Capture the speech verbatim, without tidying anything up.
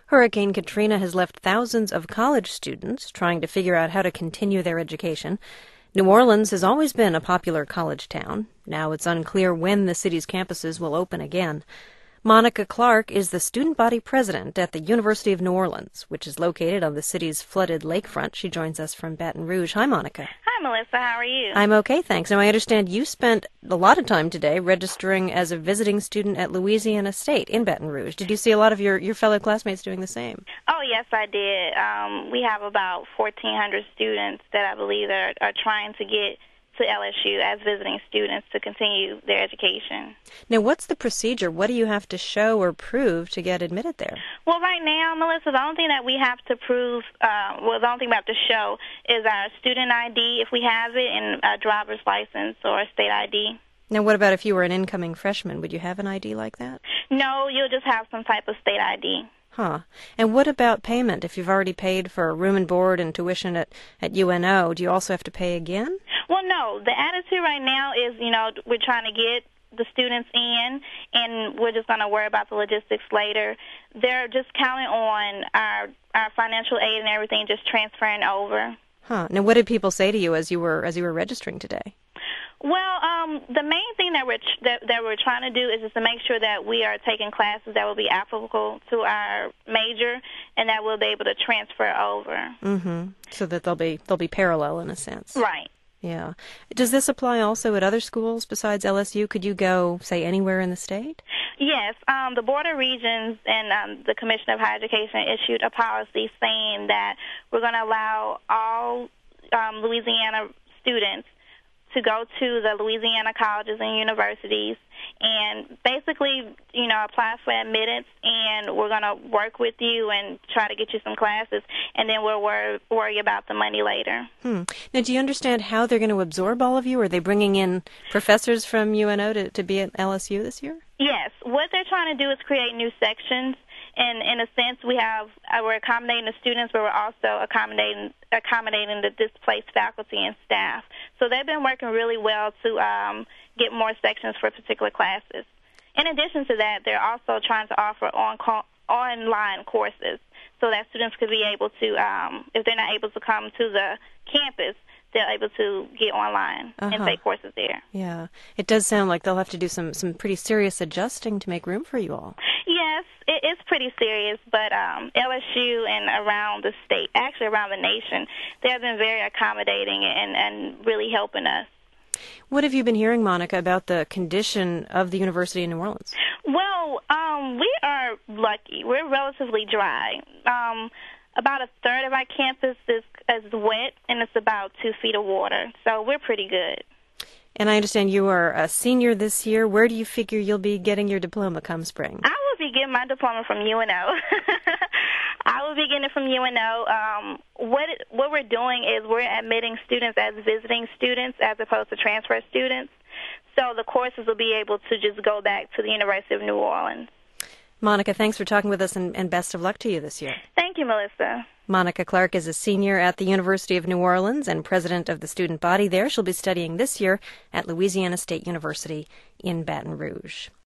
Hurricane Katrina has left thousands of college students trying to figure out how to continue their education. New Orleans has always been a popular college town. Now it's unclear when the city's campuses will open again. Monica Clark is the student body president at the University of New Orleans, which is located on the city's flooded lakefront. She joins us from Baton Rouge. Hi, Monica. Hi, Melissa. How are you? I'm okay, thanks. Now, I understand you spent a lot of time today registering as a visiting student at Louisiana State in Baton Rouge. Did you see a lot of your, your fellow classmates doing the same? Oh, yes, I did. Um, we have about fourteen hundred students that I believe are, are trying to get to L S U as visiting students to continue their education. Now, what's the procedure? What do you have to show or prove to get admitted there? Well, right now, Melissa, the only thing that we have to prove, uh, well, the only thing we have to show is our student I D, if we have it, and a driver's license or a state I D. Now, what about if you were an incoming freshman? Would you have an I D like that? No, you'll just have some type of state I D. Huh. And what about payment? If you've already paid for room and board and tuition at, at U N O, do you also have to pay again? Well, no. The attitude right now is, you know, we're trying to get the students in, and we're just going to worry about the logistics later. They're just counting on our our financial aid and everything just transferring over. Huh. Now, what did people say to you as you were as you were registering today? Well, um, the main thing that we're tr- that, that we're trying to do is just to make sure that we are taking classes that will be applicable to our major, and that we'll be able to transfer over. Mm-hmm. So that they'll be they'll be parallel in a sense. Right. Yeah. Does this apply also at other schools besides L S U? Could you go, say, anywhere in the state? Yes. Um, the Board of Regents and um, the Commission of Higher Education issued a policy saying that we're going to allow all um, Louisiana students to go to the Louisiana colleges and universities and basically, you know, apply for admittance, and we're going to work with you and try to get you some classes, and then we'll wor- worry about the money later. Hmm. Now, do you understand how they're going to absorb all of you? Are they bringing in professors from U N O to, to be at L S U this year? Yes. What they're trying to do is create new sections. And in a sense, we have uh, we're accommodating the students, but we're also accommodating accommodating the displaced faculty and staff. So they've been working really well to um, get more sections for particular classes. In addition to that, they're also trying to offer on online courses so that students could be able to, um, if they're not able to come to the campus, they're able to get online uh-huh. and take courses there. Yeah. It does sound like they'll have to do some, some pretty serious adjusting to make room for you all. Yes, it, it's pretty serious, but um, L S U and around the state, actually around the nation, they have been very accommodating and, and really helping us. What have you been hearing, Monica, about the condition of the University in New Orleans? Well, um, we are lucky. We're relatively dry. Um, about a third of our campus is, is wet, and it's about two feet of water, so we're pretty good. And I understand you are a senior this year. Where do you figure you'll be getting your diploma come spring? I will be getting my diploma from U N O. I will be getting it from U N O. Um, what it, what we're doing is we're admitting students as visiting students as opposed to transfer students. So the courses will be able to just go back to the University of New Orleans. Monica, thanks for talking with us, and, and best of luck to you this year. Thank you, Melissa. Monica Clark is a senior at the University of New Orleans and president of the student body there. She'll be studying this year at Louisiana State University in Baton Rouge.